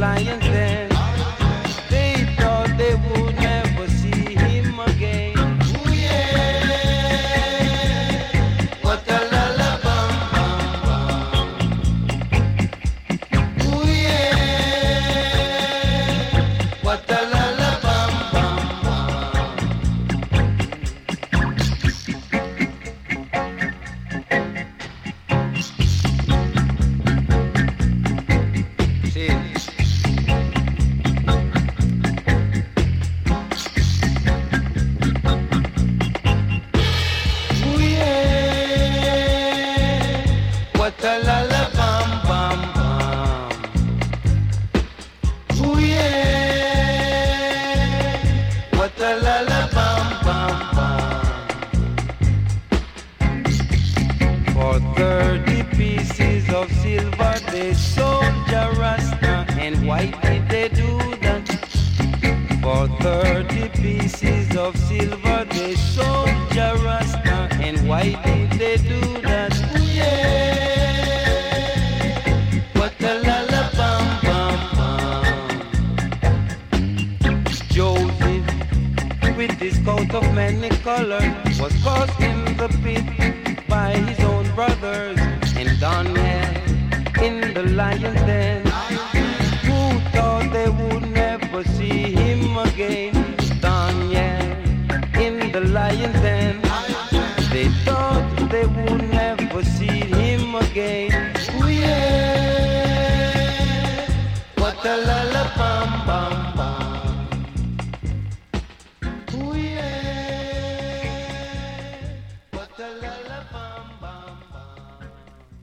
lion's den. They thought they would never see him again. Ooh yeah, what a lullaby. Ooh yeah, what a lullaby. Ooh yeah, what a lullaby. Ooh yeah, what a lullaby. For 30 pieces of silver they sold Jah Rasta, and why did they do that? For 30 pieces of silver they sold Jah Rasta, and why did they do that? Ooh yeah, what a lullaby. Joseph, with his coat of many colors, was cast in the pit by his own brothers, and Daniel in the lion's den. Who thought they would never see him again? Daniel in the lion's den. They thought they would never see him again.